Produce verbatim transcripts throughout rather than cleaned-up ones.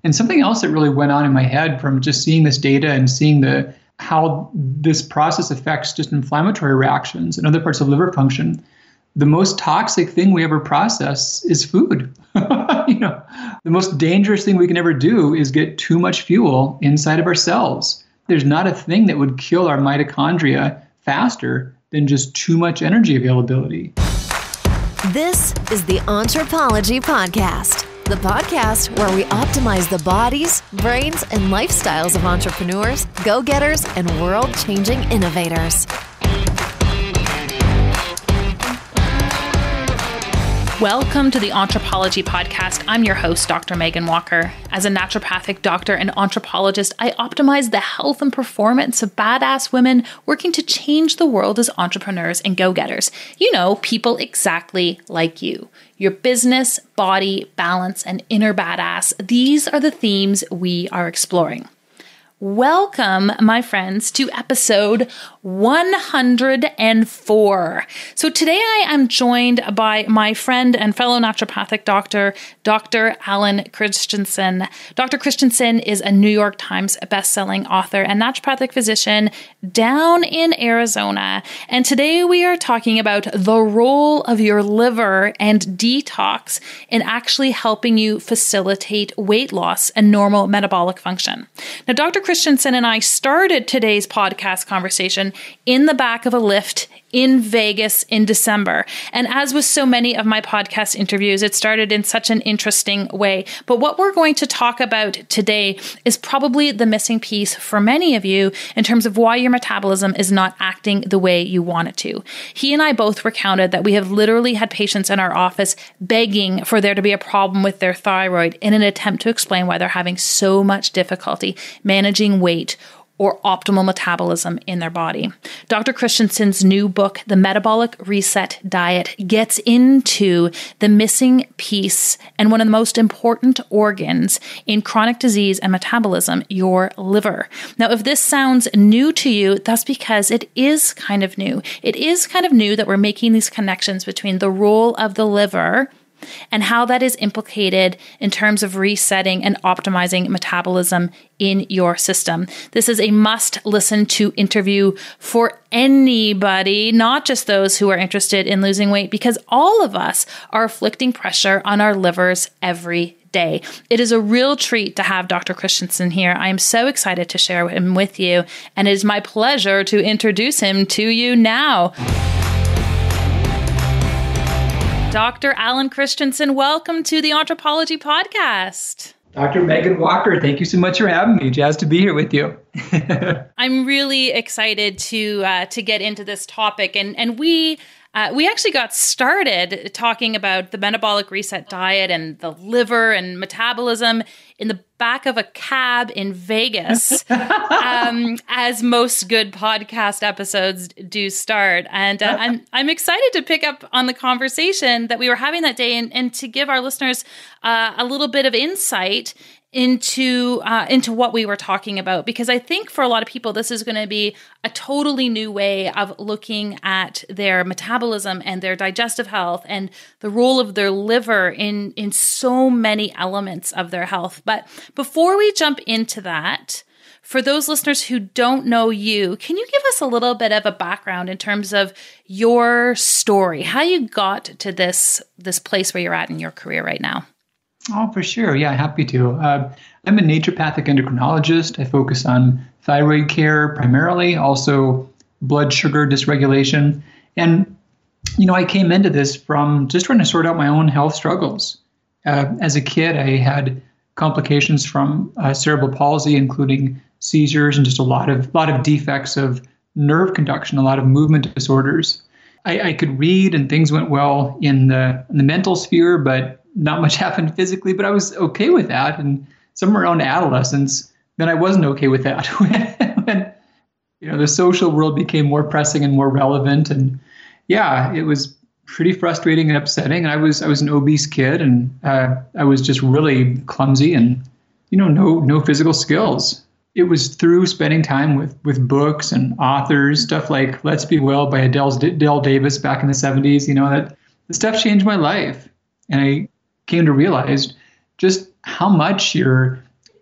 And something else that really went on in my head from just seeing this data and seeing the how this process affects just inflammatory reactions and other parts of liver function. The most toxic thing we ever process is food. You know, the most dangerous thing we can ever do is get too much fuel inside of our cells. There's not a thing that would kill our mitochondria faster than just too much energy availability. This is the Anthropology Podcast, the podcast where we optimize the bodies, brains, and lifestyles of entrepreneurs, go-getters, and world-changing innovators. Welcome to the Anthropology Podcast. I'm your host, Doctor Megan Walker. As a naturopathic doctor and anthropologist, I optimize the health and performance of badass women working to change the world as entrepreneurs and go-getters. You know, people exactly like you. Your business, body, balance, and inner badass. These are the themes we are exploring. Welcome, my friends, to episode one hundred four. So today I am joined by my friend and fellow naturopathic doctor, Doctor Alan Christensen. Doctor Christensen is a New York Times bestselling author and naturopathic physician down in Arizona. And today we are talking about the role of your liver and detox in actually helping you facilitate weight loss and normal metabolic function. Now, Doctor Christensen and I started today's podcast conversation in the back of a Lyft in Vegas in December. And as with so many of my podcast interviews, it started in such an interesting way. But what we're going to talk about today is probably the missing piece for many of you in terms of why your metabolism is not acting the way you want it to. He and I both recounted that we have literally had patients in our office begging for there to be a problem with their thyroid in an attempt to explain why they're having so much difficulty managing weight or optimal metabolism in their body. Doctor Christensen's new book, The Metabolic Reset Diet, gets into the missing piece and one of the most important organs in chronic disease and metabolism, your liver. Now, if this sounds new to you, that's because it is kind of new. It is kind of new that we're making these connections between the role of the liver and how that is implicated in terms of resetting and optimizing metabolism in your system. This is a must listen to interview for anybody, not just those who are interested in losing weight, because all of us are afflicting pressure on our livers every day. It is a real treat to have Doctor Christensen here. I am so excited to share him with you, and it is my pleasure to introduce him to you now. Doctor Alan Christensen, welcome to the Anthropology Podcast. Doctor Megan Walker, thank you so much for having me. Jazzed to be here with you. I'm really excited to uh, to get into this topic, and and we uh, we actually got started talking about the metabolic reset diet and the liver and metabolism in the back of a cab in Vegas, um, as most good podcast episodes do start. And uh, I'm I'm excited to pick up on the conversation that we were having that day and, and to give our listeners uh, a little bit of insight into uh, into what we were talking about, because I think for a lot of people, this is going to be a totally new way of looking at their metabolism and their digestive health and the role of their liver in, in so many elements of their health. But before we jump into that, for those listeners who don't know you, can you give us a little bit of a background in terms of your story, how you got to this, this place where you're at in your career right now? Oh, for sure. Yeah, happy to. Uh, I'm a naturopathic endocrinologist. I focus on thyroid care primarily, also blood sugar dysregulation. And, you know, I came into this from just trying to sort out my own health struggles. Uh, as a kid, I had complications from uh, cerebral palsy, including seizures and just a lot of lot of defects of nerve conduction, a lot of movement disorders. I, I could read and things went well in the, in the mental sphere, but not much happened physically, but I was okay with that. And somewhere around adolescence, then I wasn't okay with that. when, you know, the social world became more pressing and more relevant. And yeah, it was pretty frustrating and upsetting. And I was, I was an obese kid, and uh, I was just really clumsy and, you know, no, no physical skills. It was through spending time with, with books and authors, stuff like Let's Be Well by Adele, Adele Davis back in the seventies, you know, that the stuff changed my life. And I came to realize just how much your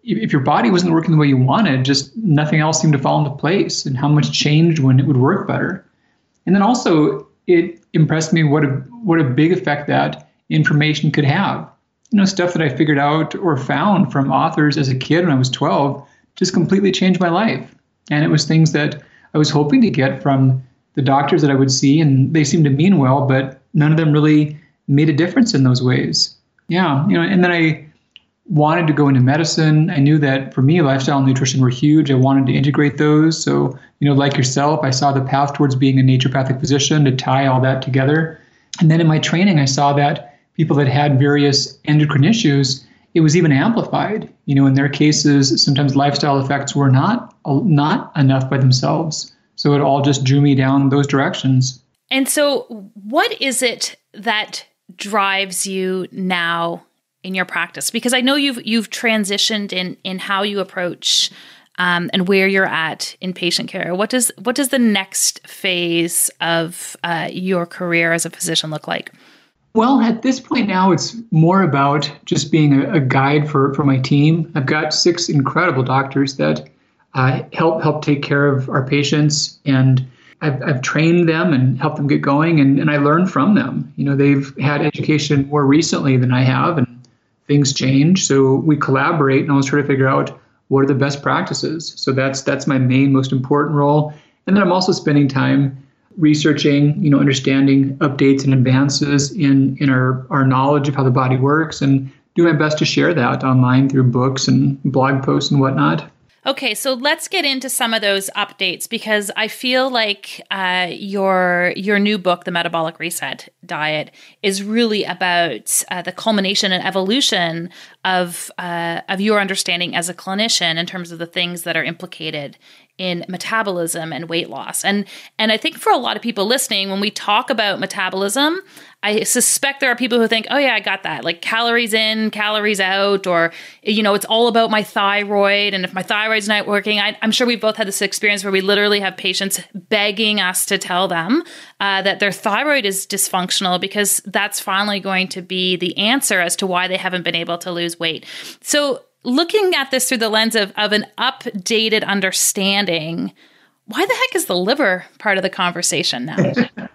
if your body wasn't working the way you wanted, just nothing else seemed to fall into place, and how much changed when it would work better. And then also, it impressed me what a what a big effect that information could have. You know, stuff that I figured out or found from authors as a kid when I was twelve just completely changed my life. And it was things that I was hoping to get from the doctors that I would see, and they seemed to mean well, but none of them really made a difference in those ways. Yeah, you know, and then I wanted to go into medicine. I knew that for me, lifestyle and nutrition were huge. I wanted to integrate those. So, you know, like yourself, I saw the path towards being a naturopathic physician to tie all that together. And then in my training, I saw that people that had various endocrine issues, it was even amplified. You know, in their cases, sometimes lifestyle effects were not not enough by themselves. So it all just drew me down those directions. And so what is it that drives you now in your practice? Because I know you've you've transitioned in in how you approach um, and where you're at in patient care. What does what does the next phase of uh, your career as a physician look like? Well, at this point now, it's more about just being a, a guide for, for my team. I've got six incredible doctors that uh, help help take care of our patients, and I've, I've trained them and helped them get going, and, and I learn from them. You know, they've had education more recently than I have, and things change. So we collaborate and always try to figure out what are the best practices. So that's that's my main, most important role. And then I'm also spending time researching, you know, understanding updates and advances in, in our, our knowledge of how the body works, and do my best to share that online through books and blog posts and whatnot. Okay, so let's get into some of those updates, because I feel like uh, your your new book, The Metabolic Reset Diet, is really about uh, the culmination and evolution of uh, of your understanding as a clinician in terms of the things that are implicated in metabolism and weight loss. And and I think for a lot of people listening, when we talk about metabolism, I suspect there are people who think, oh yeah, I got that. Like calories in, calories out, or, you know, it's all about my thyroid. And if my thyroid's not working, I, I'm sure we've both had this experience where we literally have patients begging us to tell them uh, that their thyroid is dysfunctional, because that's finally going to be the answer as to why they haven't been able to lose weight. So looking at this through the lens of, of an updated understanding, why the heck is the liver part of the conversation now?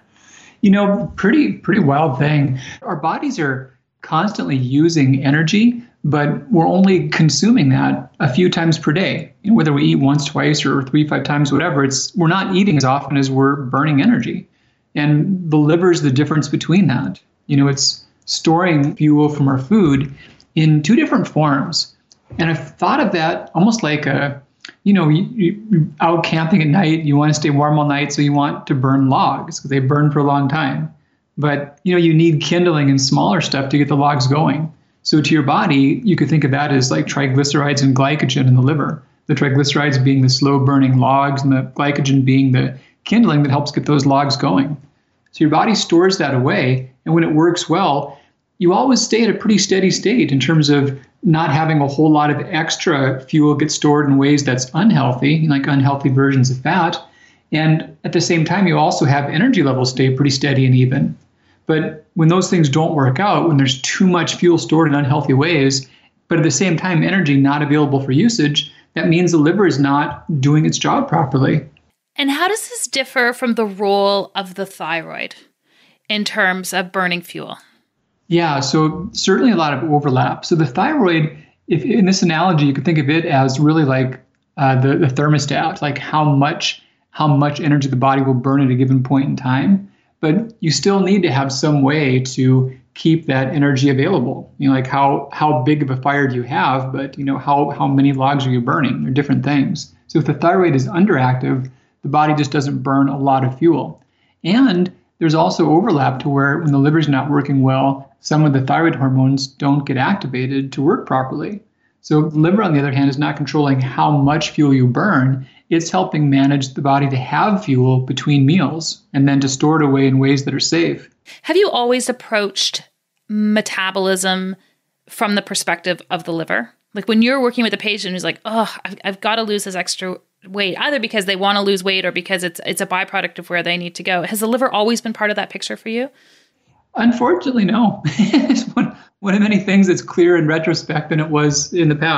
You know, pretty pretty wild thing. Our bodies are constantly using energy, but we're only consuming that a few times per day. You know, whether we eat once, twice, or three, five times, whatever, it's we're not eating as often as we're burning energy. And the liver is the difference between that. You know, it's storing fuel from our food in two different forms. And I've thought of that almost like a, you know, you, you, you're out camping at night, you want to stay warm all night, so you want to burn logs because they burn for a long time. But, you know, you need kindling and smaller stuff to get the logs going. So to your body, you could think of that as like triglycerides and glycogen in the liver. The triglycerides being the slow burning logs, and the glycogen being the kindling that helps get those logs going. So your body stores that away, and when it works well, you always stay at a pretty steady state in terms of not having a whole lot of extra fuel get stored in ways that's unhealthy, like unhealthy versions of fat. And at the same time, you also have energy levels stay pretty steady and even. But when those things don't work out, when there's too much fuel stored in unhealthy ways, but at the same time, energy not available for usage, that means the liver is not doing its job properly. And how does this differ from the role of the thyroid in terms of burning fuel? Yeah, so certainly a lot of overlap. So the thyroid, if in this analogy, you could think of it as really like uh, the, the thermostat, like how much how much energy the body will burn at a given point in time. But you still need to have some way to keep that energy available. You know, like how how big of a fire do you have, but you know, how how many logs are you burning? They're different things. So if the thyroid is underactive, the body just doesn't burn a lot of fuel. And there's also overlap to where when the liver's not working well, some of the thyroid hormones don't get activated to work properly. So the liver, on the other hand, is not controlling how much fuel you burn. It's helping manage the body to have fuel between meals and then to store it away in ways that are safe. Have you always approached metabolism from the perspective of the liver? Like when you're working with a patient who's like, oh, I've, I've got to lose this extra weight, either because they want to lose weight or because it's it's a byproduct of where they need to go. Has the liver always been part of that picture for you? Unfortunately, no. It's one, one of many things that's clearer in retrospect than it was in the past.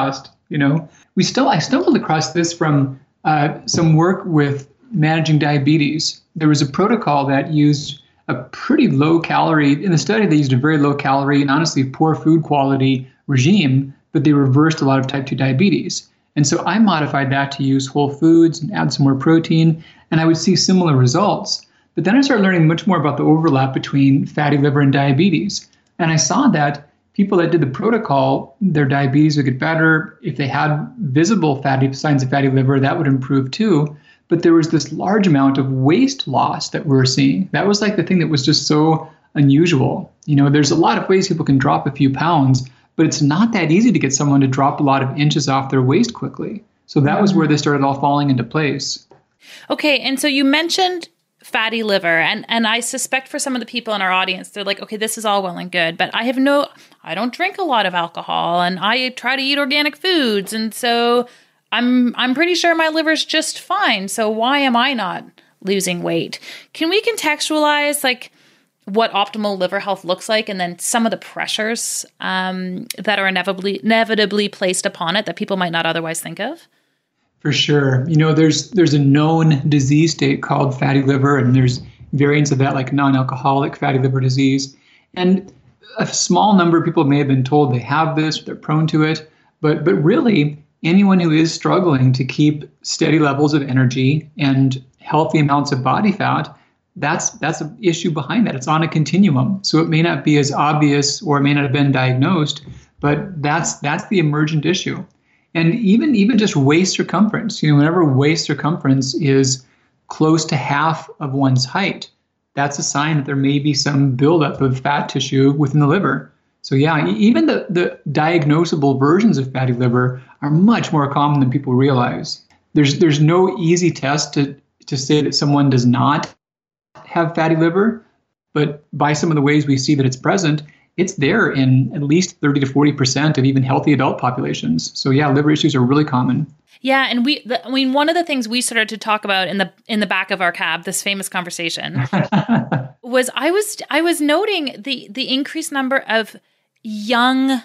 You know, we still, I stumbled across this from uh, some work with managing diabetes. There was a protocol that used a pretty low calorie, in the study they used a very low calorie and honestly poor food quality regime, but they reversed a lot of type two diabetes. And so I modified that to use whole foods and add some more protein, and I would see similar results. But then I started learning much more about the overlap between fatty liver and diabetes. And I saw that people that did the protocol, their diabetes would get better. If they had visible fatty signs of fatty liver, that would improve too. But there was this large amount of waist loss that we were seeing. That was like the thing that was just so unusual. You know, there's a lot of ways people can drop a few pounds, but it's not that easy to get someone to drop a lot of inches off their waist quickly. So that was where they started all falling into place. Okay, and so you mentioned fatty liver, and and I suspect for some of the people in our audience, they're like, okay, this is all well and good, but I have no, I don't drink a lot of alcohol, and I try to eat organic foods, and so I'm I'm pretty sure my liver's just fine. So why am I not losing weight? Can we contextualize like what optimal liver health looks like, and then some of the pressures um, that are inevitably inevitably placed upon it that people might not otherwise think of? For sure. You know, there's there's a known disease state called fatty liver, and there's variants of that like non-alcoholic fatty liver disease. And a small number of people may have been told they have this, they're prone to it, but but really anyone who is struggling to keep steady levels of energy and healthy amounts of body fat, that's that's an issue behind that. It's on a continuum. So it may not be as obvious or it may not have been diagnosed, but that's that's the emergent issue. And even even just waist circumference, you know, whenever waist circumference is close to half of one's height, that's a sign that there may be some buildup of fat tissue within the liver. So yeah, even the, the diagnosable versions of fatty liver are much more common than people realize. There's there's no easy test to, to say that someone does not have fatty liver, but by some of the ways we see that it's present, it's there in at least thirty to forty percent of even healthy adult populations. So yeah, liver issues are really common. Yeah, and we, the, I mean, one of the things we started to talk about in the in the back of our cab, this famous conversation, was I was I was noting the the increased number of young,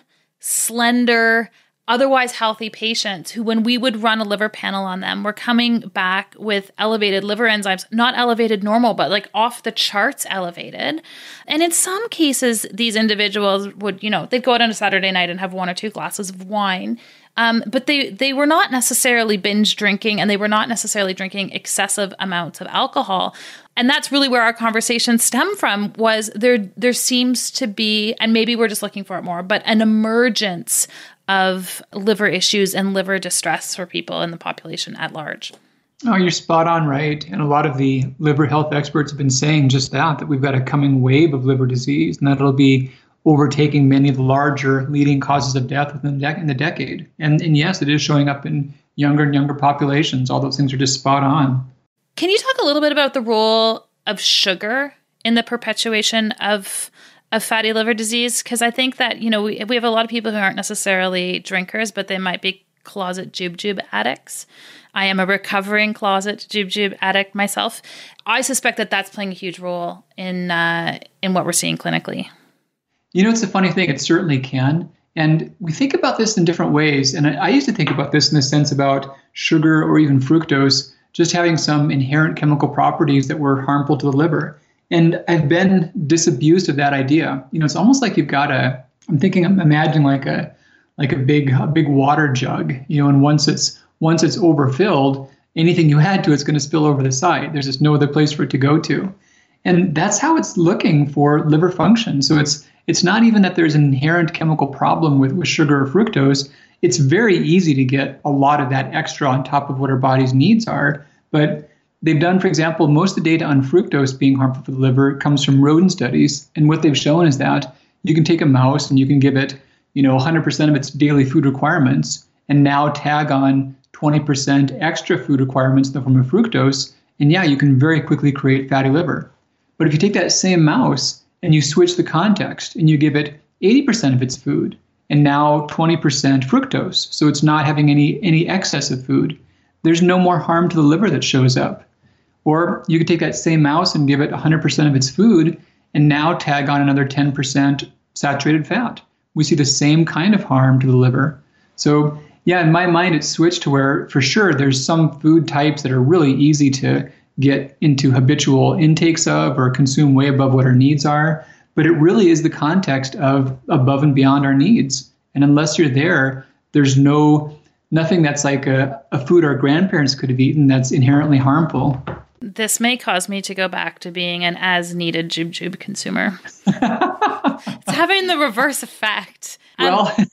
slender, otherwise healthy patients who, when we would run a liver panel on them, were coming back with elevated liver enzymes, not elevated normal, but like off the charts elevated. And in some cases, these individuals would, you know, they'd go out on a Saturday night and have one or two glasses of wine. Um, but they, they were not necessarily binge drinking, and they were not necessarily drinking excessive amounts of alcohol. And that's really where our conversation stemmed from, was there, there seems to be, and maybe we're just looking for it more, but an emergence of liver issues and liver distress for people in the population at large. Oh, you're spot on, right. And a lot of the liver health experts have been saying just that, that we've got a coming wave of liver disease, and that it'll be overtaking many of the larger leading causes of death within the, de- in the decade. And, and yes, it is showing up in younger and younger populations. All those things are just spot on. Can you talk a little bit about the role of sugar in the perpetuation of of fatty liver disease? Because I think that, you know, we, we have a lot of people who aren't necessarily drinkers, but they might be closet jube-jube addicts. I am a recovering closet jube-jube addict myself. I suspect that that's playing a huge role in uh, in what we're seeing clinically. You know, it's a funny thing. It certainly can. And we think about this in different ways. And I, I used to think about this in the sense about sugar or even fructose just having some inherent chemical properties that were harmful to the liver. And I've been disabused of that idea. You know, it's almost like you've got a, I'm thinking, I'm imagining like a, like a big, a big water jug, you know, and once it's, once it's overfilled, anything you add to it's going to spill over the side. There's just no other place for it to go to. And that's how it's looking for liver function. So it's, it's not even that there's an inherent chemical problem with, with sugar or fructose. It's very easy to get a lot of that extra on top of what our body's needs are. But they've done, for example, most of the data on fructose being harmful for the liver comes from rodent studies. And what they've shown is that you can take a mouse and you can give it, you know, one hundred percent of its daily food requirements and now tag on twenty percent extra food requirements in the form of fructose. And yeah, you can very quickly create fatty liver. But if you take that same mouse and you switch the context and you give it eighty percent of its food and now twenty percent fructose, so it's not having any, any excess of food, there's no more harm to the liver that shows up. Or you could take that same mouse and give it one hundred percent of its food and now tag on another ten percent saturated fat. We see the same kind of harm to the liver. So Yeah, in my mind, it's switched to where, for sure, there's some food types that are really easy to get into habitual intakes of or consume way above what our needs are. But it really is the context of above and beyond our needs. And unless you're there, there's no nothing that's like a, a food our grandparents could have eaten that's inherently harmful. This may cause me to go back to being an as-needed Jube Jube consumer. It's having the reverse effect. Well, I'm,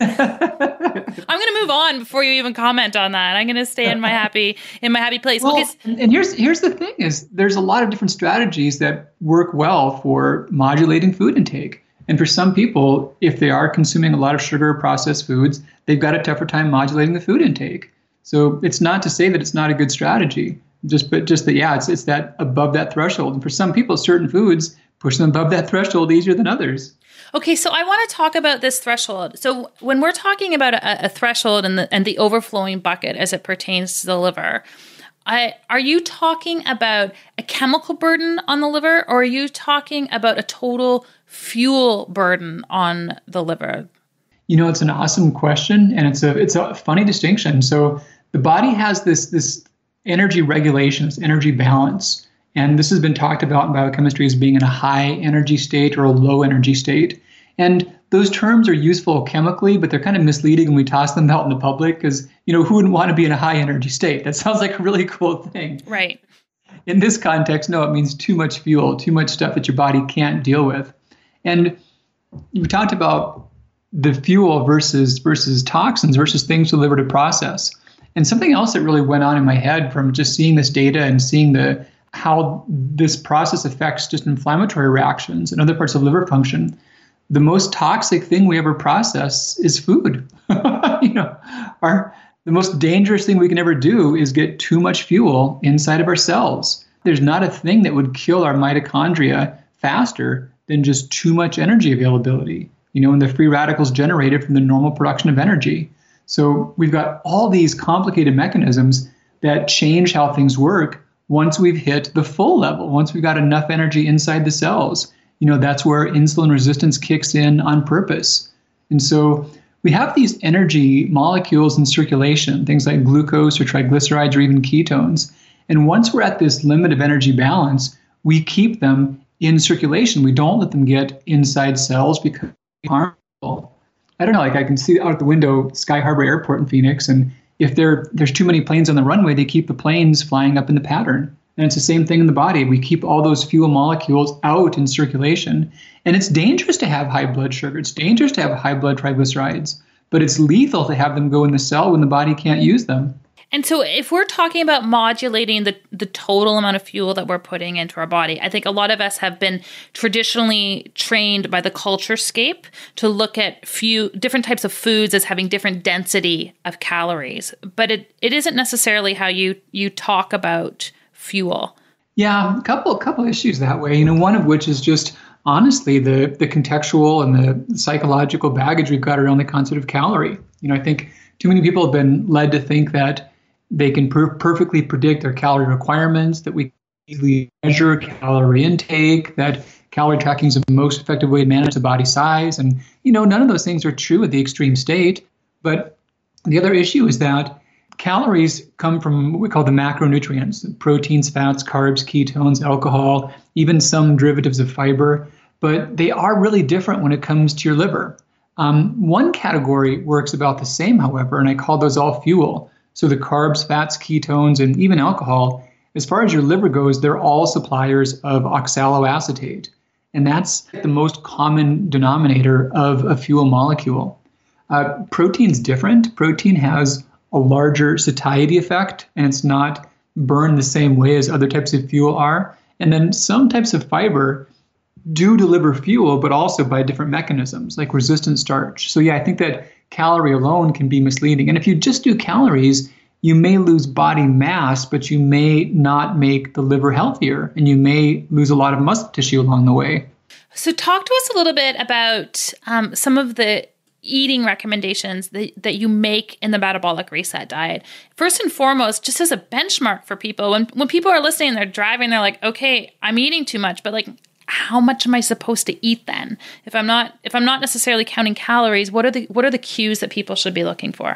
I'm going to move on before you even comment on that. I'm going to stay in my happy in my happy place. Well, Because, and here's here's the thing: is there's a lot of different strategies that work well for modulating food intake. And for some people, if they are consuming a lot of sugar processed foods, they've got a tougher time modulating the food intake. So it's not to say that it's not a good strategy. Just but just that yeah, it's it's that above that threshold. And for some people, certain foods push them above that threshold easier than others. okay, so I want to talk about this threshold. So when we're talking about a, a threshold and the and the overflowing bucket as it pertains to the liver, I, are you talking about a chemical burden on the liver, or are you talking about a total fuel burden on the liver? You know, it's an awesome question, and it's a it's a funny distinction. So the body has this this energy regulation, this energy balance, and this has been talked about in biochemistry as being in a high energy state or a low energy state. And those terms are useful chemically, but they're kind of misleading when we toss them out in the public because, you know, who wouldn't want to be in a high energy state? That sounds like a really cool thing. Right. In this context, no, it means too much fuel, too much stuff that your body can't deal with. And we talked about the fuel versus versus toxins versus things for the liver to process. And something else that really went on in my head from just seeing this data and seeing the how this process affects just inflammatory reactions and other parts of liver function. The most toxic thing we ever process is food. you know, our the most dangerous thing we can ever do is get too much fuel inside of our cells. There's not a thing that would kill our mitochondria faster than just too much energy availability. You know, and the free radicals generated from the normal production of energy. So we've got all these complicated mechanisms that change how things work once we've hit the full level, once we've got enough energy inside the cells. You know, that's where insulin resistance kicks in on purpose. And so we have these energy molecules in circulation, things like glucose or triglycerides or even ketones. And once we're at this limit of energy balance, we keep them in circulation. We don't let them get inside cells because they're harmful. I don't know, like I can see out the window Sky Harbor Airport in Phoenix, and if there there's too many planes on the runway, they keep the planes flying up in the pattern. And it's the same thing in the body. We keep all those fuel molecules out in circulation. And it's dangerous to have high blood sugar. It's dangerous to have high blood triglycerides. But it's lethal to have them go in the cell when the body can't use them. And so if we're talking about modulating the, the total amount of fuel that we're putting into our body, I think a lot of us have been traditionally trained by the culturescape to look at few different types of foods as having different density of calories. But it, it isn't necessarily how you, you talk about fuel. Yeah, a couple, couple issues that way. You know, one of which is just honestly the, the contextual and the psychological baggage we've got around the concept of calorie. You know, I think too many people have been led to think that they can per- perfectly predict their calorie requirements, that we can easily measure calorie intake, that calorie tracking is the most effective way to manage the body size. And, you know, none of those things are true at the extreme state. But the other issue is that calories come from what we call the macronutrients, proteins, fats, carbs, ketones, alcohol, even some derivatives of fiber. But they are really different when it comes to your liver. Um, one category works about the same, however, and I call those all fuel. So the carbs, fats, ketones, and even alcohol, as far as your liver goes, they're all suppliers of oxaloacetate. And that's the most common denominator of a fuel molecule. Uh, protein's different. Protein has a larger satiety effect, and it's not burned the same way as other types of fuel are. And then some types of fiber do deliver fuel, but also by different mechanisms, like resistant starch. So yeah, I think that calorie alone can be misleading. And if you just do calories, you may lose body mass, but you may not make the liver healthier, and you may lose a lot of muscle tissue along the way. So talk to us a little bit about um, some of the eating recommendations that, that you make in the metabolic reset diet. First and foremost, just as a benchmark for people, when, when people are listening, they're driving, they're like, okay, I'm eating too much, but like, how much am I supposed to eat then? If I'm not if I'm not necessarily counting calories, what are the what are the cues that people should be looking for?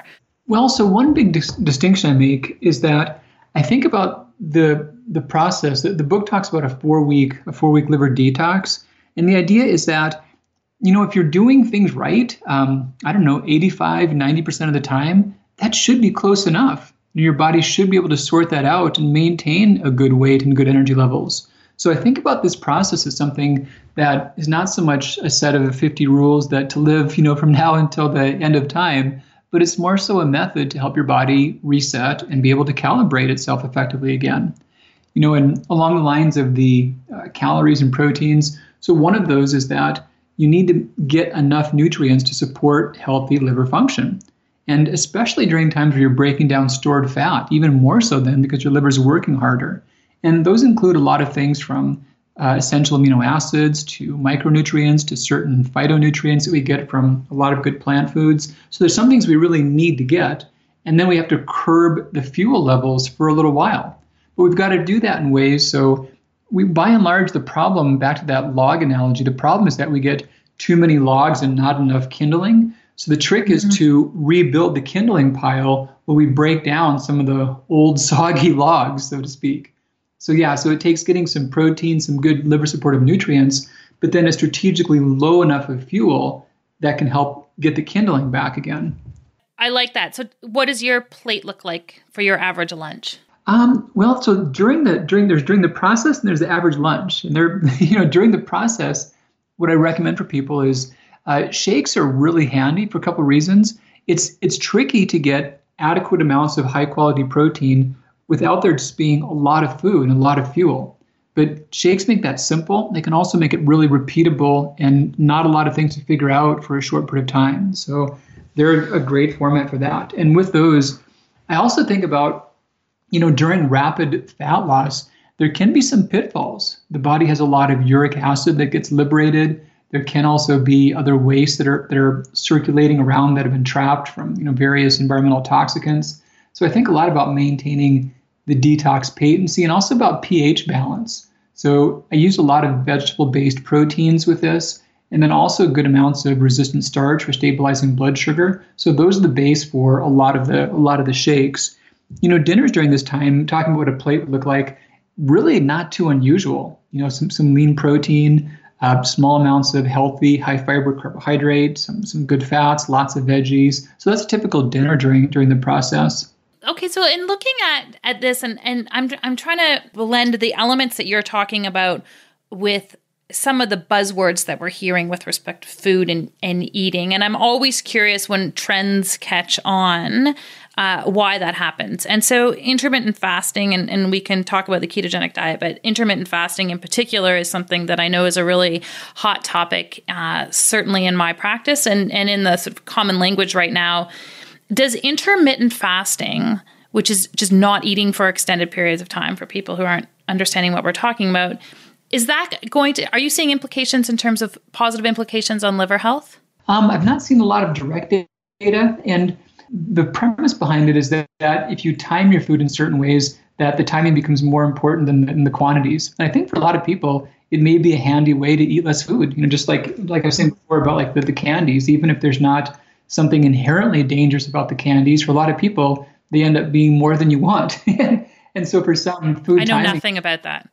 Well, so one big dis- distinction I make is that I think about the the process. The, the book talks about a four week a four week liver detox, and the idea is that, you know, if you're doing things right, um, I don't know, eighty-five, ninety percent of the time, that should be close enough. Your body should be able to sort that out and maintain a good weight and good energy levels. So I think about this process as something that is not so much a set of fifty rules that to live, you know, from now until the end of time, but it's more so a method to help your body reset and be able to calibrate itself effectively again. You know, and along the lines of the uh, calories and proteins, so one of those is that you need to get enough nutrients to support healthy liver function. And especially during times where you're breaking down stored fat, even more so then because your liver is working harder. And those include a lot of things from uh, essential amino acids to micronutrients to certain phytonutrients that we get from a lot of good plant foods. So there's some things we really need to get. And then we have to curb the fuel levels for a little while. But we've got to do that in ways so we, by and large, the problem, back to that log analogy, the problem is that we get too many logs and not enough kindling. So the trick is mm-hmm. to rebuild the kindling pile where we break down some of the old soggy logs, so to speak. So yeah, so it takes getting some protein, some good liver supportive nutrients, but then a strategically low enough of fuel that can help get the kindling back again. I like that. So what does your plate look like for your average lunch? Um, well, so during the during there's during the process and there's the average lunch. And there, you know, during the process, what I recommend for people is uh, shakes are really handy for a couple of reasons. It's it's tricky to get adequate amounts of high quality protein without there just being a lot of food and a lot of fuel. But shakes make that simple. They can also make it really repeatable and not a lot of things to figure out for a short period of time. So they're a great format for that. And with those, I also think about, you know, during rapid fat loss, there can be some pitfalls. The body has a lot of uric acid that gets liberated. There can also be other wastes that are that are circulating around that have been trapped from, you know, various environmental toxicants. So I think a lot about maintaining the detox patency and also about pH balance. So I use a lot of vegetable-based proteins with this, and then also good amounts of resistant starch for stabilizing blood sugar. So those are the base for a lot of the a lot of the shakes. You know, dinners during this time, talking about what a plate would look like, really not too unusual. You know, some some lean protein, uh, small amounts of healthy, high fiber carbohydrate, some some good fats, lots of veggies. So that's a typical dinner during during the process. Okay, so in looking at, at this, and, and I'm I'm trying to blend the elements that you're talking about with some of the buzzwords that we're hearing with respect to food and, and eating. And I'm always curious when trends catch on, uh, why that happens. And so intermittent fasting, and, and we can talk about the ketogenic diet, but intermittent fasting in particular is something that I know is a really hot topic, uh, certainly in my practice and, and in the sort of common language right now. Does intermittent fasting, which is just not eating for extended periods of time for people who aren't understanding what we're talking about, is that going to, are you seeing implications in terms of positive implications on liver health? Um, I've not seen a lot of direct data. And the premise behind it is that, that if you time your food in certain ways, that the timing becomes more important than the, than the quantities. And I think for a lot of people, it may be a handy way to eat less food. You know, just like, like I was saying before about like the, the candies, even if there's not something inherently dangerous about the candies, for a lot of people, they end up being more than you want. And so for some food I know timing, nothing about that.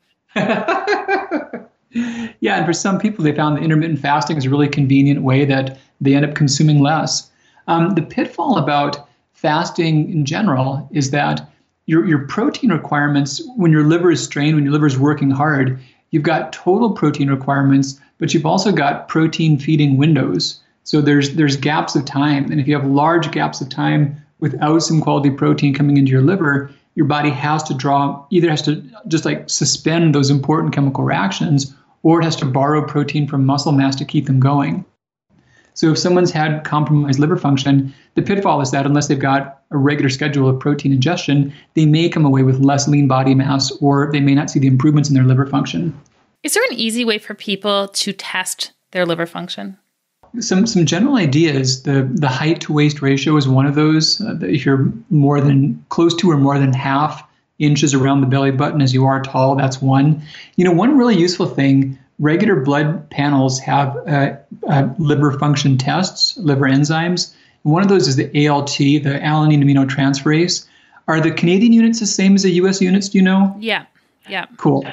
Yeah, and for some people, they found that intermittent fasting is a really convenient way that they end up consuming less. Um, the pitfall about fasting in general is that your your protein requirements, when your liver is strained, when your liver is working hard, you've got total protein requirements, but you've also got protein feeding windows. So there's there's gaps of time. And if you have large gaps of time without some quality protein coming into your liver, your body has to draw, either has to just like suspend those important chemical reactions, or it has to borrow protein from muscle mass to keep them going. So if someone's had compromised liver function, the pitfall is that unless they've got a regular schedule of protein ingestion, they may come away with less lean body mass, or they may not see the improvements in their liver function. Is there an easy way for people to test their liver function? Some some general ideas. The the height to waist ratio is one of those. Uh, if you're more than close to or more than half inches around the belly button as you are tall, that's one. You know, one really useful thing. Regular blood panels have uh, uh, liver function tests, liver enzymes. One of those is the A L T, the alanine aminotransferase. Are the Canadian units the same as the U S units, do you know? Yeah, yeah. Cool.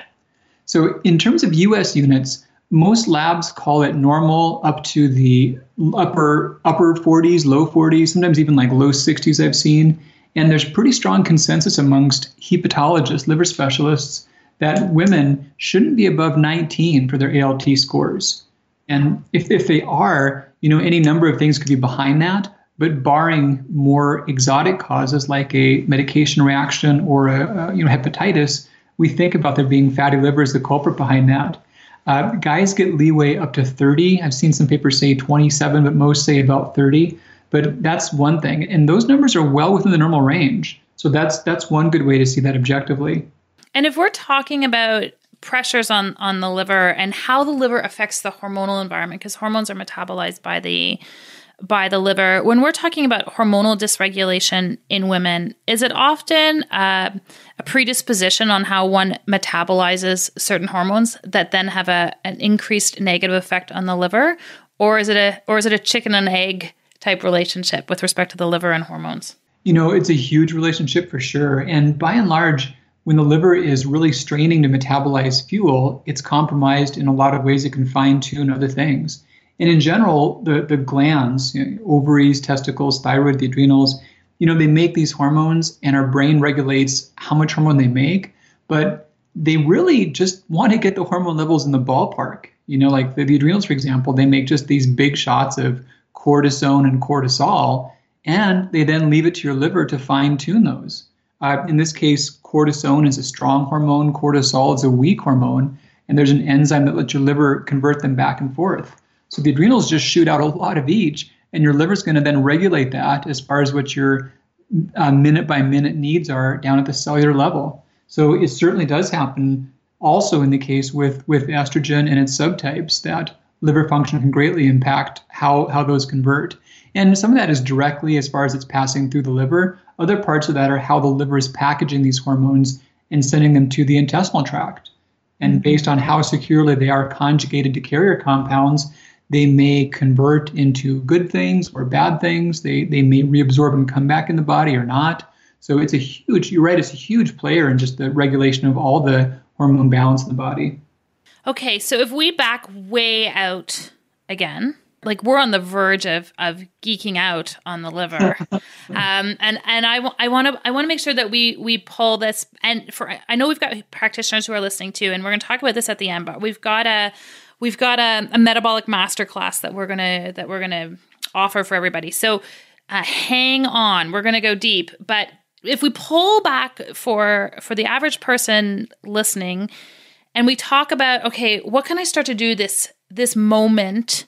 So in terms of U S units, most labs call it normal up to the upper upper forties, low forties, sometimes even like low sixties I've seen. And there's pretty strong consensus amongst hepatologists, liver specialists, that women shouldn't be above nineteen for their A L T scores. And if, if they are, you know, any number of things could be behind that, but barring more exotic causes like a medication reaction or a, a you know hepatitis, we think about there being fatty liver as the culprit behind that. Uh, guys get leeway up to thirty. I've seen some papers say twenty-seven, but most say about thirty. But that's one thing. And those numbers are well within the normal range. So that's that's one good way to see that objectively. And if we're talking about pressures on, on the liver and how the liver affects the hormonal environment, because hormones are metabolized by the by the liver. When we're talking about hormonal dysregulation in women, is it often uh, a predisposition on how one metabolizes certain hormones that then have a an increased negative effect on the liver, or is it a or is it a chicken and egg type relationship with respect to the liver and hormones? You know, it's a huge relationship for sure, and by and large, when the liver is really straining to metabolize fuel, it's compromised in a lot of ways. It can fine-tune other things. And in general, the, the glands, you know, ovaries, testicles, thyroid, the adrenals, you know, they make these hormones and our brain regulates how much hormone they make, but they really just want to get the hormone levels in the ballpark. You know, like the, the adrenals, for example, they make just these big shots of cortisone and cortisol, and they then leave it to your liver to fine-tune those. Uh, in this case, cortisone is a strong hormone, cortisol is a weak hormone, and there's an enzyme that lets your liver convert them back and forth. So the adrenals just shoot out a lot of each, and your liver's going to then regulate that as far as what your uh, minute-by-minute needs are down at the cellular level. So it certainly does happen also in the case with, with estrogen and its subtypes that liver function can greatly impact how, how those convert. And some of that is directly as far as it's passing through the liver. Other parts of that are how the liver is packaging these hormones and sending them to the intestinal tract. And based on how securely they are conjugated to carrier compounds, they may convert into good things or bad things. They they may reabsorb and come back in the body or not. So it's a huge, you're right, it's a huge player in just the regulation of all the hormone balance in the body. Okay, so if we back way out again, like we're on the verge of of geeking out on the liver, um, and and I, I want to I want to make sure that we we pull this. And for I know we've got practitioners who are listening too, and we're going to talk about this at the end. But we've got a we've got a, a metabolic masterclass that we're gonna that we're gonna offer for everybody. So uh, hang on, we're gonna go deep. But if we pull back for for the average person listening, and we talk about, okay, what can I start to do this this moment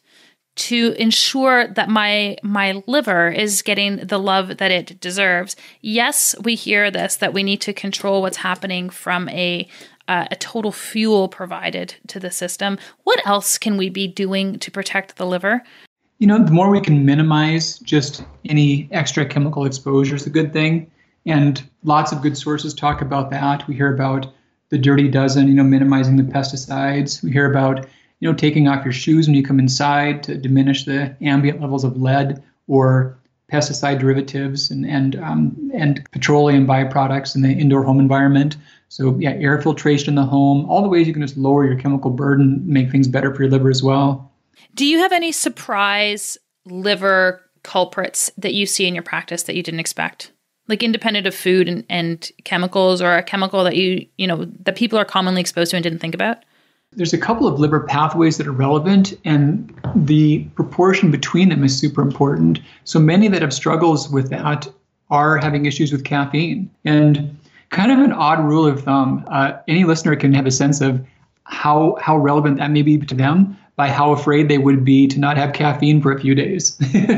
to ensure that my my liver is getting the love that it deserves? Yes, we hear this, that we need to control what's happening from a uh, a total fuel provided to the system. What else can we be doing to protect the liver? You know, the more we can minimize just any extra chemical exposure is a good thing. And lots of good sources talk about that. We hear about the dirty dozen, you know, minimizing the pesticides. We hear about, you know, taking off your shoes when you come inside to diminish the ambient levels of lead or pesticide derivatives and and um, and petroleum byproducts in the indoor home environment. So yeah, air filtration in the home, all the ways you can just lower your chemical burden, make things better for your liver as well. Do you have any surprise liver culprits that you see in your practice that you didn't expect? Like independent of food and, and chemicals, or a chemical that you, you know, that people are commonly exposed to and didn't think about? There's a couple of liver pathways that are relevant, and the proportion between them is super important. So many that have struggles with that are having issues with caffeine. And kind of an odd rule of thumb, uh, any listener can have a sense of how how relevant that may be to them by how afraid they would be to not have caffeine for a few days.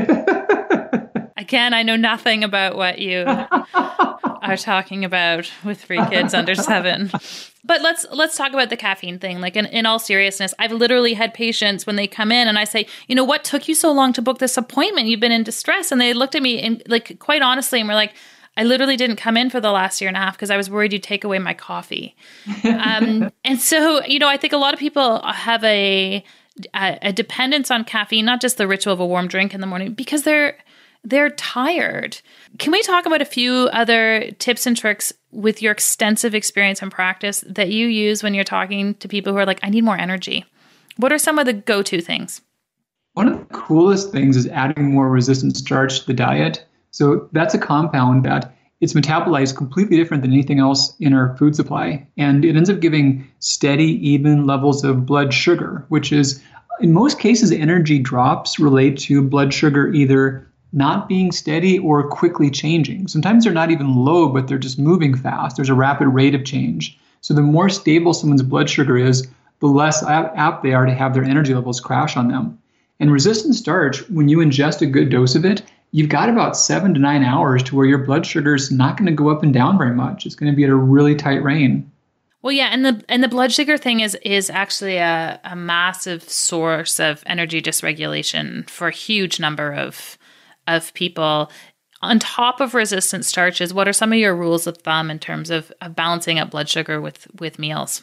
Again, I know nothing about what you are talking about with three kids under seven. But let's let's talk about the caffeine thing. Like in, in all seriousness, I've literally had patients when they come in and I say, you know, what took you so long to book this appointment? You've been in distress. And they looked at me and like quite honestly and were like, I literally didn't come in for the last year and a half because I was worried you'd take away my coffee. um, and so, you know, I think a lot of people have a, a a dependence on caffeine, not just the ritual of a warm drink in the morning, because they're they're tired. Can we talk about a few other tips and tricks with your extensive experience and practice that you use when you're talking to people who are like, I need more energy? What are some of the go-to things? One of the coolest things is adding more resistant starch to the diet. So that's a compound that it's metabolized completely different than anything else in our food supply. And it ends up giving steady, even levels of blood sugar, which is, in most cases, energy drops relate to blood sugar either not being steady or quickly changing. Sometimes they're not even low, but they're just moving fast. There's a rapid rate of change. So the more stable someone's blood sugar is, the less apt they are to have their energy levels crash on them. And resistant starch, when you ingest a good dose of it, you've got about seven to nine hours to where your blood sugar is not going to go up and down very much. It's going to be at a really tight rein. Well, yeah, and the and the blood sugar thing is is actually a, a massive source of energy dysregulation for a huge number of of people. On top of resistant starches, what are some of your rules of thumb in terms of, of balancing up blood sugar with, with meals?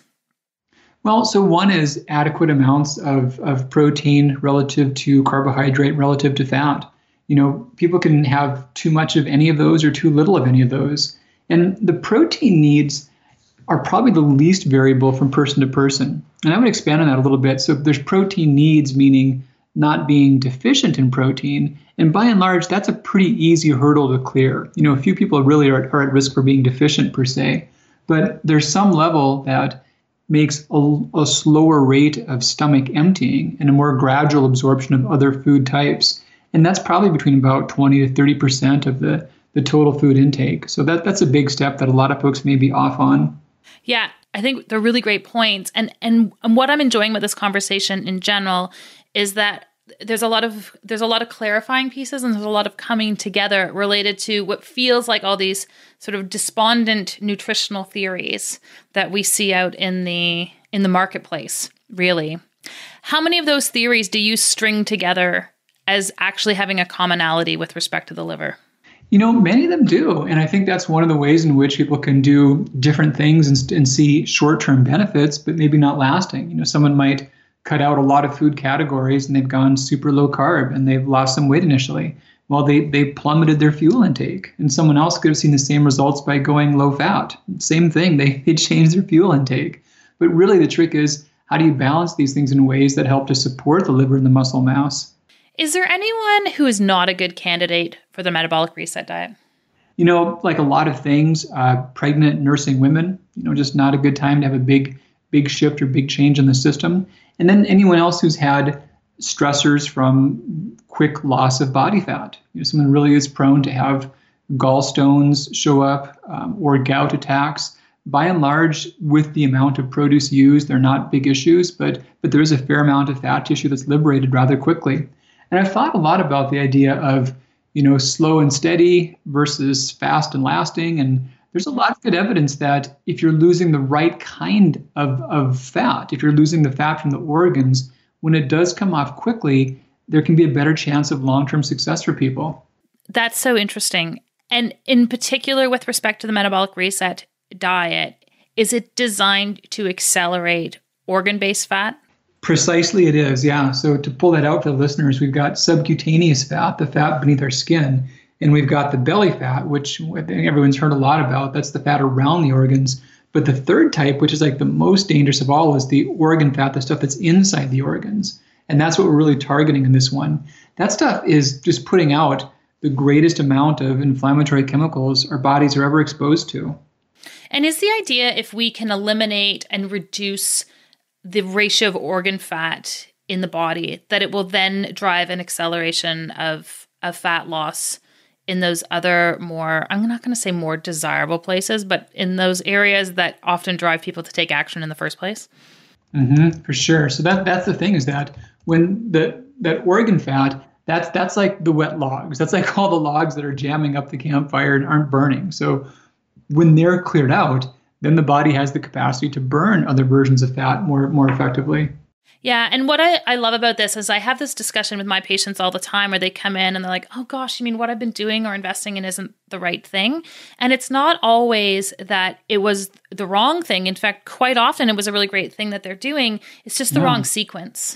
Well, so one is adequate amounts of, of protein relative to carbohydrate, relative to fat. You know, people can have too much of any of those or too little of any of those. And the protein needs are probably the least variable from person to person. And I would expand on that a little bit. So there's protein needs, meaning not being deficient in protein. And by and large, that's a pretty easy hurdle to clear. You know, a few people really are, are at risk for being deficient per se. But there's some level that makes a, a slower rate of stomach emptying and a more gradual absorption of other food types. And that's probably between about twenty to thirty percent of the, the total food intake. So that that's a big step that a lot of folks may be off on. Yeah, I think they're really great points. And, and and what I'm enjoying with this conversation in general is that there's a lot of there's a lot of clarifying pieces and there's a lot of coming together related to what feels like all these sort of despondent nutritional theories that we see out in the in the marketplace, really. How many of those theories do you string together as actually having a commonality with respect to the liver? You know, many of them do. And I think that's one of the ways in which people can do different things and, and see short-term benefits, but maybe not lasting. You know, someone might cut out a lot of food categories and they've gone super low carb and they've lost some weight initially. Well, they, they plummeted their fuel intake. And someone else could have seen the same results by going low fat. Same thing, they, they changed their fuel intake. But really the trick is, how do you balance these things in ways that help to support the liver and the muscle mass? Is there anyone who is not a good candidate for the metabolic reset diet? You know, like a lot of things, uh, pregnant nursing women, you know, just not a good time to have a big, big shift or big change in the system. And then anyone else who's had stressors from quick loss of body fat. You know, someone really is prone to have gallstones show up um, or gout attacks. By and large, with the amount of produce used, they're not big issues, but but there is a fair amount of fat tissue that's liberated rather quickly. And I've thought a lot about the idea of, you know, slow and steady versus fast and lasting. And there's a lot of good evidence that if you're losing the right kind of, of fat, if you're losing the fat from the organs, when it does come off quickly, there can be a better chance of long-term success for people. That's so interesting. And in particular, with respect to the metabolic reset diet, is it designed to accelerate organ-based fat? Precisely it is, yeah. So to pull that out for the listeners, we've got subcutaneous fat, the fat beneath our skin, and we've got the belly fat, which I think everyone's heard a lot about. That's the fat around the organs. But the third type, which is like the most dangerous of all, is the organ fat, the stuff that's inside the organs. And that's what we're really targeting in this one. That stuff is just putting out the greatest amount of inflammatory chemicals our bodies are ever exposed to. And is the idea, if we can eliminate and reduce the ratio of organ fat in the body, that it will then drive an acceleration of, of fat loss in those other more, I'm not going to say more desirable places, but in those areas that often drive people to take action in the first place? Mm-hmm, for sure. So that that's the thing, is that when the that organ fat, that's that's like the wet logs. That's like all the logs that are jamming up the campfire and aren't burning. So when they're cleared out, then the body has the capacity to burn other versions of fat more more effectively. Yeah. And what I, I love about this is I have this discussion with my patients all the time where they come in and they're like, oh gosh, you mean what I've been doing or investing in isn't the right thing? And it's not always that it was the wrong thing. In fact, quite often it was a really great thing that they're doing. It's just the no. wrong sequence.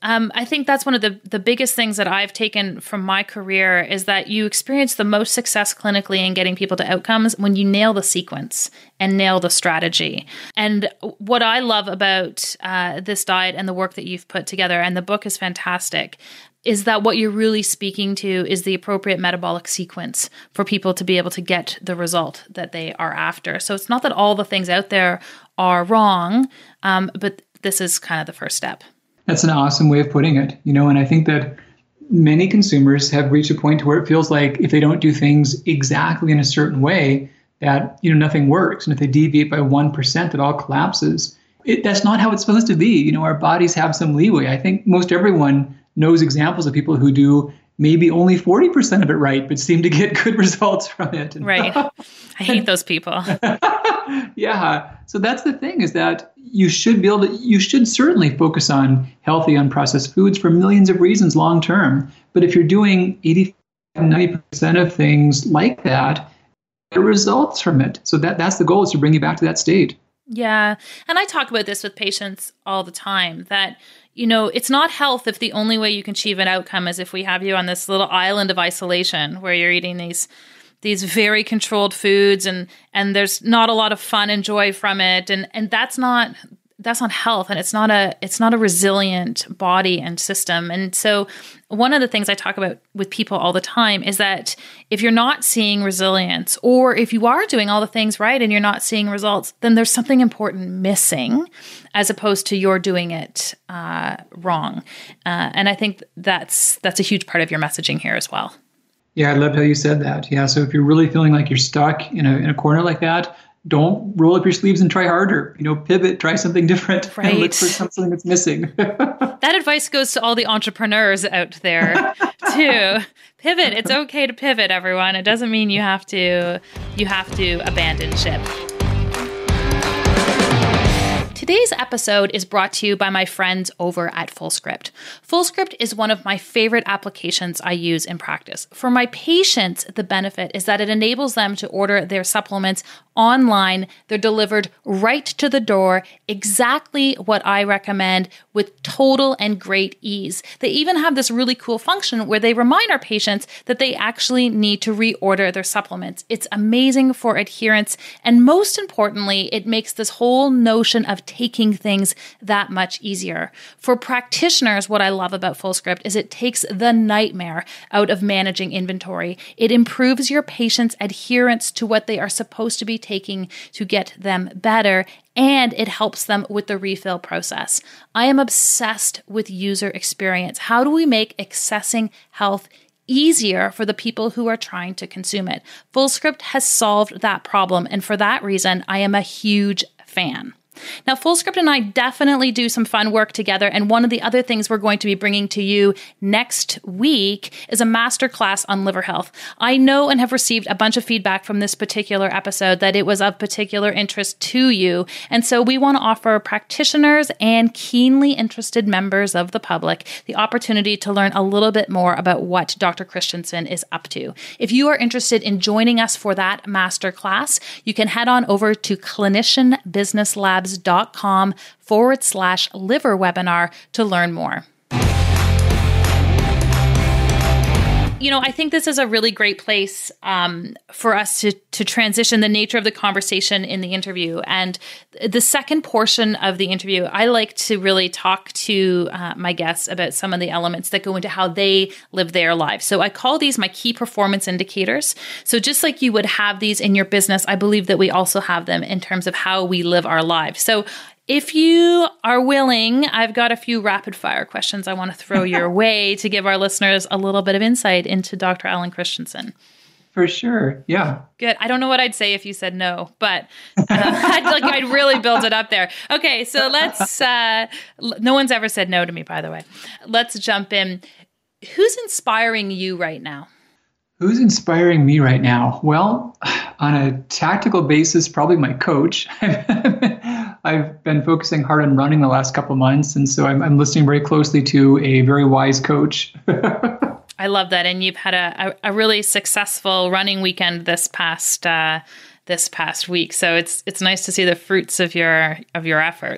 Um, I think that's one of the, the biggest things that I've taken from my career is that you experience the most success clinically in getting people to outcomes when you nail the sequence and nail the strategy. And what I love about uh, this diet and the work that you've put together, and the book is fantastic, is that what you're really speaking to is the appropriate metabolic sequence for people to be able to get the result that they are after. So it's not that all the things out there are wrong, um, but this is kind of the first step. That's an awesome way of putting it, you know, and I think that many consumers have reached a point where it feels like if they don't do things exactly in a certain way, that, you know, nothing works. And if they deviate by one percent, it all collapses. It, that's not how it's supposed to be. You know, our bodies have some leeway. I think most everyone knows examples of people who do maybe only forty percent of it right, but seem to get good results from it. Right. I hate those people. Yeah. So that's the thing, is that you should be able to, you should certainly focus on healthy, unprocessed foods for millions of reasons long term. But if you're doing eighty, ninety percent of things like that, the results from it. So that that's the goal, is to bring you back to that state. Yeah. And I talk about this with patients all the time, that, you know, it's not health if the only way you can achieve an outcome is if we have you on this little island of isolation where you're eating these these very controlled foods and and there's not a lot of fun and joy from it. And and that's not that's not health, and it's not a it's not a resilient body and system. And so one of the things I talk about with people all the time is that if you're not seeing resilience, or if you are doing all the things right and you're not seeing results, then there's something important missing, as opposed to you're doing it uh, wrong. Uh, and I think that's that's a huge part of your messaging here as well. Yeah, I loved how you said that. Yeah, so if you're really feeling like you're stuck in a in a corner like that, don't roll up your sleeves and try harder. You know, pivot, try something different, right, and look for something that's missing. That advice goes to all the entrepreneurs out there too. Pivot. It's okay to pivot, everyone. It doesn't mean you have to you have to abandon ship. Today's episode is brought to you by my friends over at Fullscript. Fullscript is one of my favorite applications I use in practice. For my patients, the benefit is that it enables them to order their supplements online. They're delivered right to the door, exactly what I recommend, with total and great ease. They even have this really cool function where they remind our patients that they actually need to reorder their supplements. It's amazing for adherence, and most importantly, it makes this whole notion of taking things that much easier. For practitioners, what I love about Fullscript is it takes the nightmare out of managing inventory. It improves your patients' adherence to what they are supposed to be taking to get them better, and it helps them with the refill process. I am obsessed with user experience. How do we make accessing health easier for the people who are trying to consume it? Fullscript has solved that problem, and for that reason, I am a huge fan. Now, Fullscript and I definitely do some fun work together, and one of the other things we're going to be bringing to you next week is a masterclass on liver health. I know and have received a bunch of feedback from this particular episode that it was of particular interest to you, and so we want to offer practitioners and keenly interested members of the public the opportunity to learn a little bit more about what Doctor Christensen is up to. If you are interested in joining us for that masterclass, you can head on over to clinician business labs dot com forward slash liver webinar to learn more. You know, I think this is a really great place um, for us to to transition the nature of the conversation in the interview. And the second portion of the interview, I like to really talk to uh, my guests about some of the elements that go into how they live their lives. So I call these my key performance indicators. So just like you would have these in your business, I believe that we also have them in terms of how we live our lives. So if you are willing, I've got a few rapid fire questions I want to throw your way to give our listeners a little bit of insight into Doctor Alan Christensen. For sure. Yeah. Good. I don't know what I'd say if you said no, but uh, I'd, like, I'd really build it up there. Okay. So let's, uh, no one's ever said no to me, by the way. Let's jump in. Who's inspiring you right now? Who's inspiring me right now? Well, on a tactical basis, probably my coach. I've been focusing hard on running the last couple of months, and so I'm, I'm listening very closely to a very wise coach. I love that, and you've had a, a, a really successful running weekend this past uh, this past week. So it's it's nice to see the fruits of your of your efforts.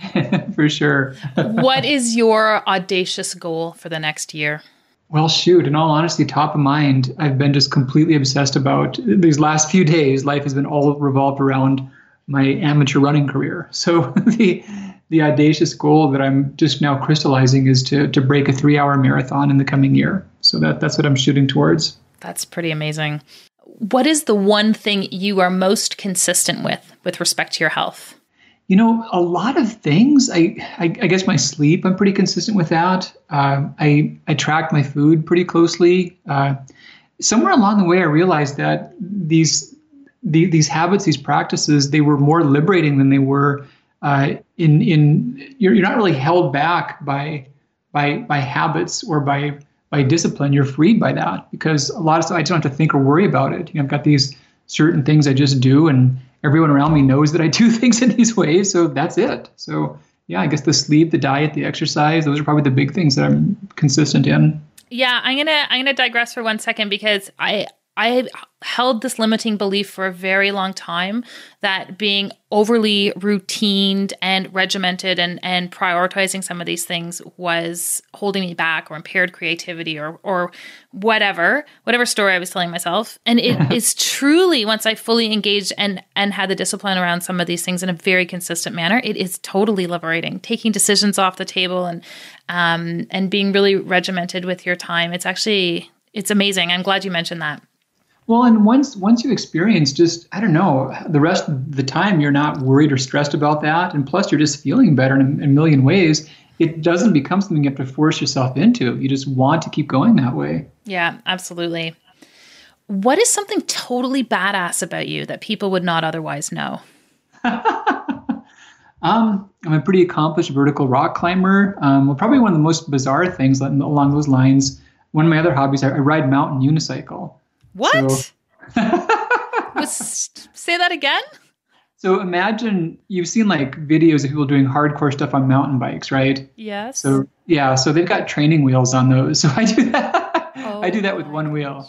For sure. What is your audacious goal for the next year? Well, shoot, in all honesty, top of mind, I've been just completely obsessed about these last few days. Life has been all revolved around my amateur running career. So the the audacious goal that I'm just now crystallizing is to to break a three-hour marathon in the coming year. So that that's what I'm shooting towards. That's pretty amazing. What is the one thing you are most consistent with with respect to your health? You know, a lot of things. I, I, I guess my sleep, I'm pretty consistent with that. Uh, I I track my food pretty closely. Uh, somewhere along the way, I realized that these the, these habits, these practices, they were more liberating than they were uh, in in. You're you're not really held back by by by habits or by by discipline. You're freed by that because a lot of stuff I don't have to think or worry about it. You know, I've got these certain things I just do, and everyone around me knows that I do things in these ways. So that's it. So yeah, I guess the sleep, the diet, the exercise, those are probably the big things that I'm consistent in. Yeah, I'm going to I'm going to digress for one second because I I held this limiting belief for a very long time that being overly routined and regimented and, and prioritizing some of these things was holding me back or impaired creativity or or whatever, whatever story I was telling myself. And it is truly, once I fully engaged and, and had the discipline around some of these things in a very consistent manner, it is totally liberating. Taking decisions off the table and um, and being really regimented with your time. It's actually, it's amazing. I'm glad you mentioned that. Well, and once once you experience just, I don't know, the rest of the time you're not worried or stressed about that. And plus you're just feeling better in a, in a million ways. It doesn't become something you have to force yourself into. You just want to keep going that way. Yeah, absolutely. What is something totally badass about you that people would not otherwise know? um, I'm a pretty accomplished vertical rock climber. Um, well, probably one of the most bizarre things along those lines. One of my other hobbies, I, I ride mountain unicycle. What? So, Was, say that again? So imagine you've seen like videos of people doing hardcore stuff on mountain bikes, right? Yes. So yeah, so they've got training wheels on those. So I do that. Oh, I do that with one wheel.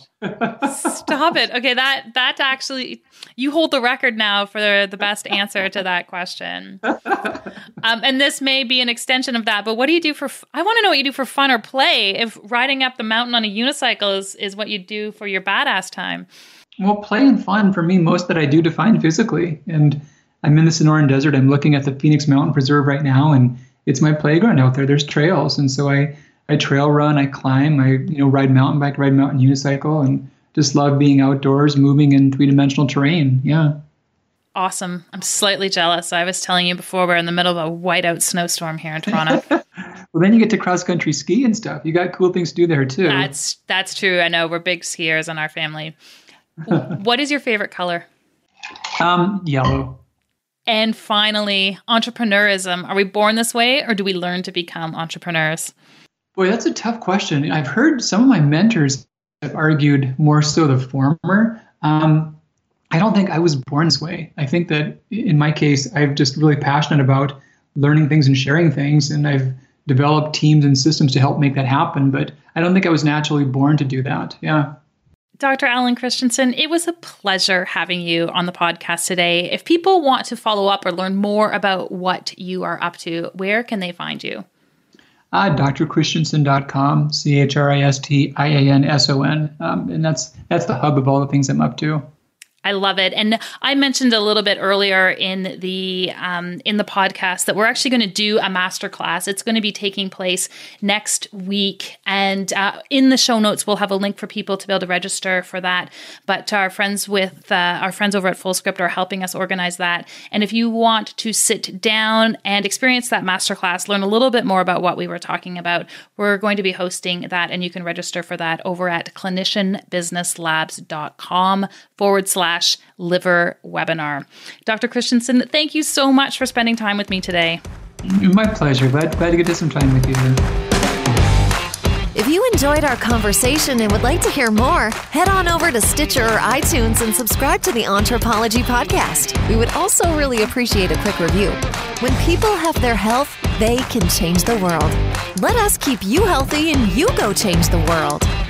Stop it. Okay, that that actually, you hold the record now for the, the best answer to that question. Um, and this may be an extension of that, but what do you do for, I want to know what you do for fun or play if riding up the mountain on a unicycle is, is what you do for your badass time. Well, play and fun for me, most that I do define physically. And I'm in the Sonoran Desert. I'm looking at the Phoenix Mountain Preserve right now, and it's my playground out there. There's trails. And so I, I trail run, I climb, I you know ride mountain bike, ride mountain unicycle, and just love being outdoors, moving in three-dimensional terrain. Yeah. Awesome. I'm slightly jealous. I was telling you before, we're in the middle of a whiteout snowstorm here in Toronto. Well, then you get to cross-country ski and stuff. You got cool things to do there, too. That's that's true. I know. We're big skiers in our family. What is your favorite color? Um, yellow. And finally, entrepreneurism. Are we born this way, or do we learn to become entrepreneurs? Boy, that's a tough question. I've heard some of my mentors have argued more so the former. Um, I don't think I was born this way. I think that in my case, I'm just really passionate about learning things and sharing things, and I've developed teams and systems to help make that happen. But I don't think I was naturally born to do that. Yeah. Doctor Alan Christensen, it was a pleasure having you on the podcast today. If people want to follow up or learn more about what you are up to, where can they find you? Uh, d r christensen dot com, C H R I S T I A N S O N. Um, and that's that's the hub of all the things I'm up to. I love it. And I mentioned a little bit earlier in the um, in the podcast that we're actually going to do a masterclass. It's going to be taking place next week. And uh, in the show notes, we'll have a link for people to be able to register for that. But our friends with uh, our friends over at FullScript are helping us organize that. And if you want to sit down and experience that masterclass, learn a little bit more about what we were talking about, we're going to be hosting that. And you can register for that over at clinicianbusinesslabs.com forward slash liver webinar. Doctor Christensen, thank you so much for spending time with me today. My pleasure. Glad, glad to get to some time with you. If you enjoyed our conversation and would like to hear more, head on over to Stitcher or iTunes and subscribe to the Anthropology Podcast. We would also really appreciate a quick review. When people have their health, they can change the world. Let us keep you healthy and you go change the world.